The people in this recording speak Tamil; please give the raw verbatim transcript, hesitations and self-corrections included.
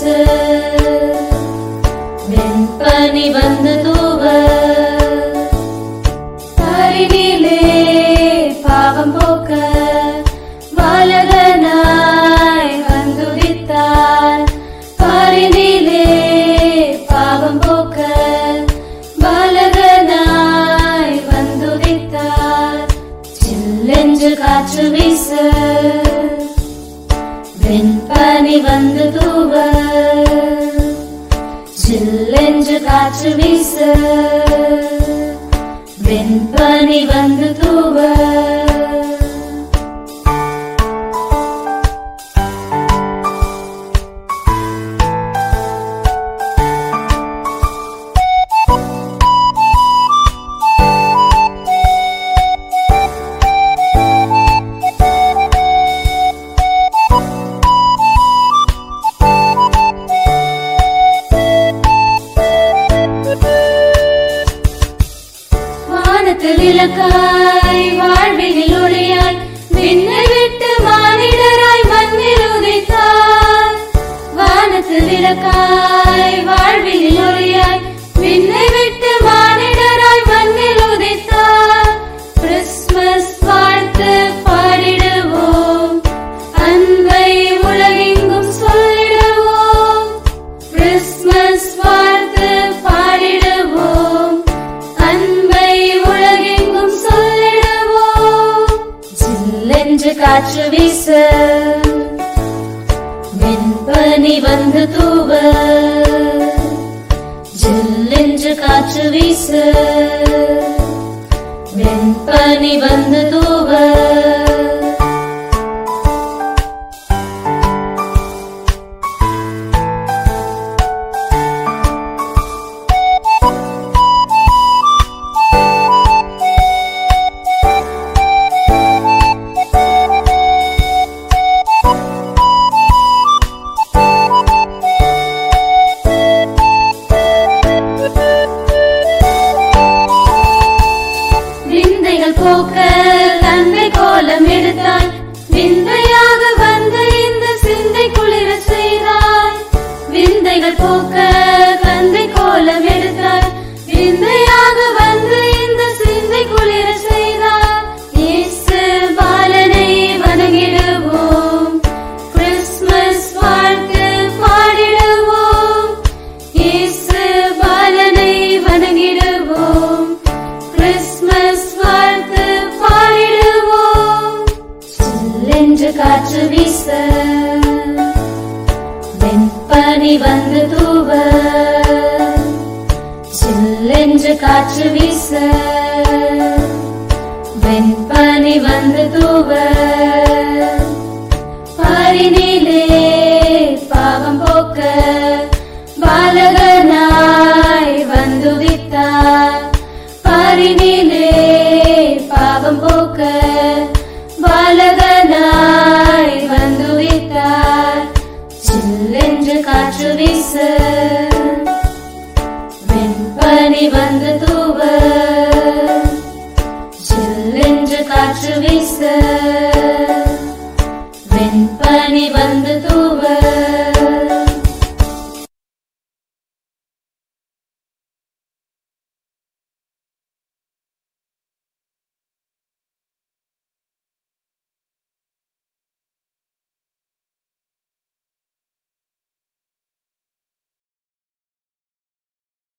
வீசு, வெண்பனி வந்து தூவ, பாரினிலே பாவம் போக்க பாலகனாய் வந்துதித்தார். பாரினிலே பாவம் போக்க பாலகனாய் வந்துதித்தார். சில்லென்று காற்று வீச, வெண்பனி வந்து தூவ, சில்லென்று காற்று வீச, வெண்பனி வந்து தூவ. விளக்காய் வாழ்வில் ஒளியாய் விண்ணை விட்டு மானிடராய் மண்ணில் உதித்தார். வானத்து விளக்காய் வாழ்வில் ஒளியாய் விண்ணை விட்டு மானிடராய் மண்ணில் உதித்தார். கிறிஸ்துமஸ் வாழ்த்து பாடிடுவோம், அன்பை உலகெங்கும் சொல்லிடுவோம். கிறிஸ்துமஸ் வாழ்த்து பாடிடுவோம், அன்பை உலகெங்கும் சொல்லிடுவோம். சில்லென்று காற்று வீச, வெண்பனி வந்து தூவ, சில்லென்று காற்று வீச, வெண்பனி வந்து தூவ. போக்க தந்தை கோலம் எடுத்தாய், விந்தையாக வந்து இந்த சிந்தை குளிர செய்தாய். விந்தைகள் போக்க தந்தை கோலம் எடுத்தாய், விந்தையாக வந்து இந்த சிந்தை குளிர செய்தாய். இயேசு பாலனை வணங்கிடுவோம், கிறிஸ்துமஸ் வாழ்த்து பாடிடுவோம். இயேசு பாலனை வணங்கிடுவோம், கிறிஸ்துமஸ் வாழ்த்து பாடிடுவோம். சில்லென்று காற்று வீச, வெண்பனி வந்து தூவ, சில்லென்று காற்று வீச, வெண்பனி வந்து தூவ.